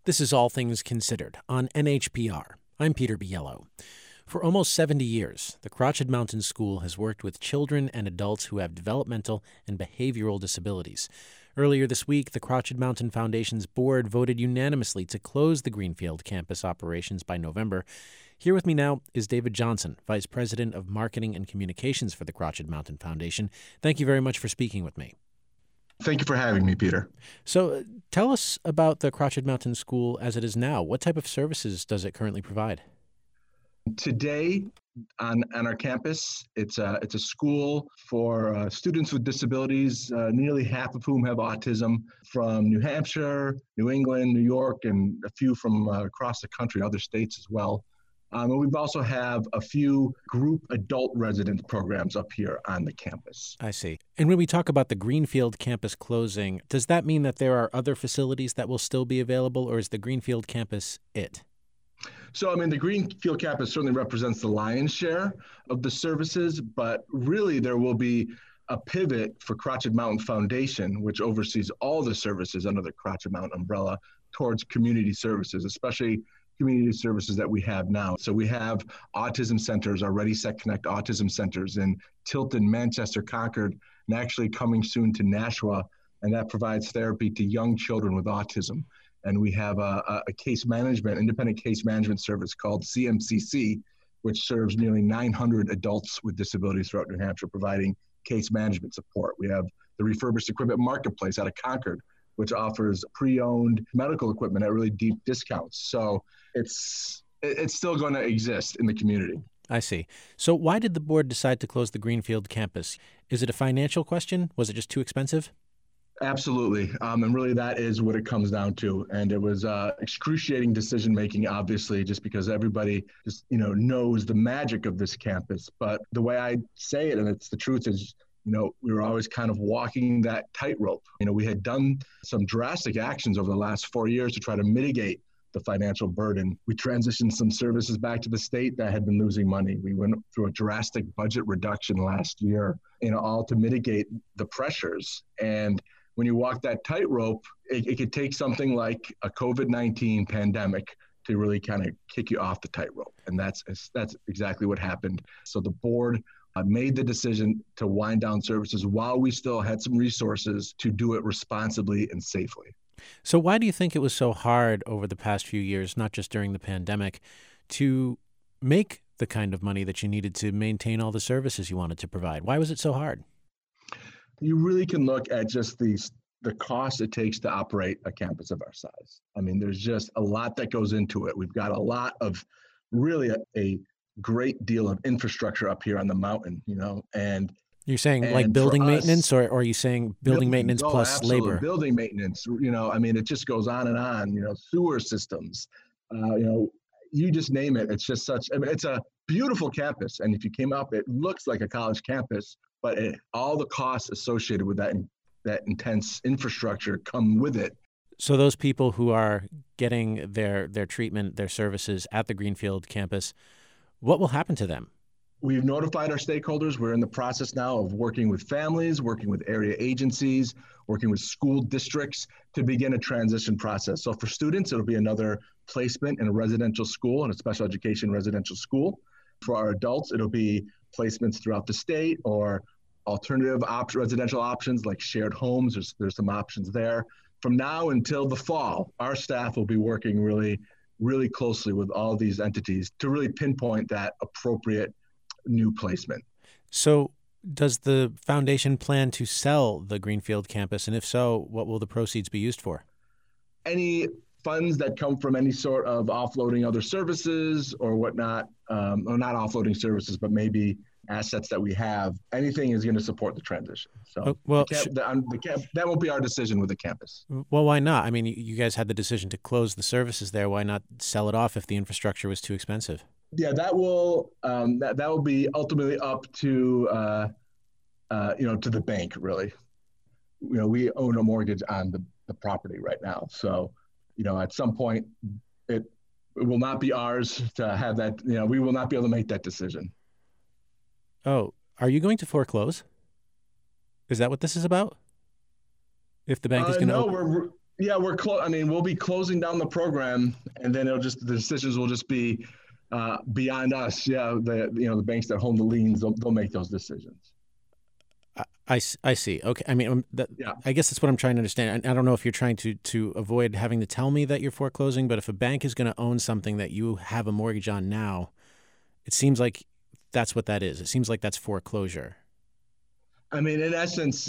This is All Things Considered on NHPR. I'm Peter Biello. For almost 70 years, the Crotched Mountain School has worked with children and adults who have developmental and behavioral disabilities. Earlier this week, the Crotched Mountain Foundation's board voted unanimously to close the Greenfield campus operations by November. Here with me now is David Johnson, Vice President of Marketing and Communications for the Crotched Mountain Foundation. Thank you very much for speaking with me. Thank you for having me, Peter. So tell us about the Crotched Mountain School as it is now. What type of services does it currently provide? Today on our campus, it's a school for students with disabilities, nearly half of whom have autism, from New Hampshire, New England, New York, and a few from across the country, other states as well. And we've also have a few group adult resident programs up here on the campus. I see. And when we talk about the Greenfield campus closing, does that mean that there are other facilities that will still be available, or is the Greenfield campus it? So, the Greenfield campus certainly represents the lion's share of the services, but really there will be a pivot for Crotched Mountain Foundation, which oversees all the services under the Crotched Mountain umbrella, towards community services, especially community services that we have now. So we have autism centers, our Ready, Set, Connect autism centers in Tilton, Manchester, Concord, and actually coming soon to Nashua, and that provides therapy to young children with autism. And we have a independent case management service called CMCC, which serves nearly 900 adults with disabilities throughout New Hampshire, providing case management support. We have the Refurbished Equipment Marketplace out of Concord, which offers pre-owned medical equipment at really deep discounts. So it's still going to exist in the community. I see. So why did the board decide to close the Greenfield campus? Is it a financial question? Was it just too expensive? Absolutely. And really that is what it comes down to. And it was excruciating decision-making, obviously, just because everybody just, knows the magic of this campus. But the way I say it, and it's the truth, is we were always kind of walking that tightrope. We had done some drastic actions over the last 4 years to try to mitigate the financial burden. We transitioned some services back to the state that had been losing money. We went through a drastic budget reduction last year, all to mitigate the pressures. And when you walk that tightrope, it could take something like a COVID-19 pandemic to really kind of kick you off the tightrope. And that's exactly what happened. So the board made the decision to wind down services while we still had some resources to do it responsibly and safely. So why do you think it was so hard over the past few years, not just during the pandemic, to make the kind of money that you needed to maintain all the services you wanted to provide? Why was it so hard? You really can look at just the cost it takes to operate a campus of our size. There's just a lot that goes into it. We've got a lot of really a great deal of infrastructure up here on the mountain, and you're saying like building maintenance, or are you saying building maintenance plus labor? Building maintenance, it just goes on and on, sewer systems, you just name it. It's just it's a beautiful campus. And if you came up, it looks like a college campus, but all the costs associated with that intense infrastructure come with it. So those people who are getting their treatment, their services at the Greenfield campus, what will happen to them? We've notified our stakeholders. We're in the process now of working with families, working with area agencies, working with school districts to begin a transition process. So for students, it'll be another placement in a residential school, in a special education residential school. For our adults, it'll be placements throughout the state or alternative residential options like shared homes. There's some options there. From now until the fall, our staff will be working really, really closely with all these entities to really pinpoint that appropriate new placement. So does the foundation plan to sell the Greenfield campus? And if so, what will the proceeds be used for? Any funds that come from any sort of offloading other services or whatnot, or not offloading services, but maybe assets that we have, anything is going to support the transition. So that won't be our decision with the campus. Well, why not? You guys had the decision to close the services there. Why not sell it off if the infrastructure was too expensive? Yeah, that will be ultimately up to to the bank, really. We own a mortgage on the property right now, so at some point it will not be ours to have that. We will not be able to make that decision. Oh, are you going to foreclose? Is that what this is about? If the bank is going to Yeah, I mean, we'll be closing down the program, and then the decisions will just be beyond us. Yeah, the banks that hold the liens, they'll make those decisions. I see. Okay. I mean, Yeah. I guess that's what I'm trying to understand. I don't know if you're trying to avoid having to tell me that you're foreclosing, but if a bank is going to own something that you have a mortgage on now, it seems like that's what that is. It seems like that's foreclosure. I mean, in essence,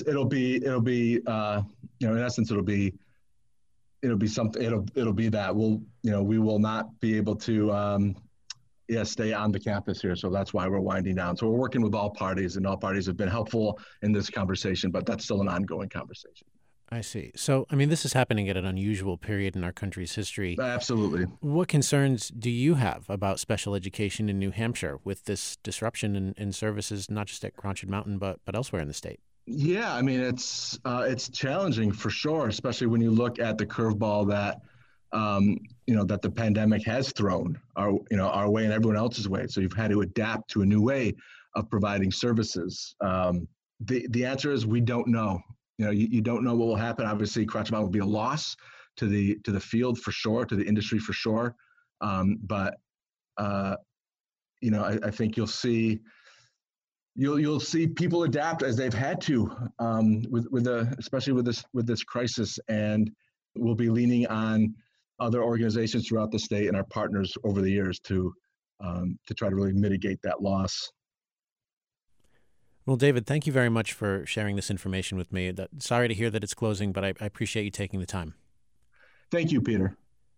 it'll be something. It'll be that we will not be able to stay on the campus here. So that's why we're winding down. So we're working with all parties, and all parties have been helpful in this conversation, but that's still an ongoing conversation. I see. So, I mean, this is happening at an unusual period in our country's history. Absolutely. What concerns do you have about special education in New Hampshire with this disruption in services, not just at Crotched Mountain, but elsewhere in the state? Yeah, I mean it's challenging for sure, especially when you look at the curveball that that the pandemic has thrown our way and everyone else's way. So you've had to adapt to a new way of providing services. The answer is we don't know. You don't know what will happen. Obviously, Crotched Mountain will be a loss to the field for sure, to the industry for sure. But I think you'll see people adapt as they've had to especially with this crisis, and we'll be leaning on other organizations throughout the state and our partners over the years to try to really mitigate that loss. Well, David, thank you very much for sharing this information with me. Sorry to hear that it's closing, but I appreciate you taking the time. Thank you, Peter.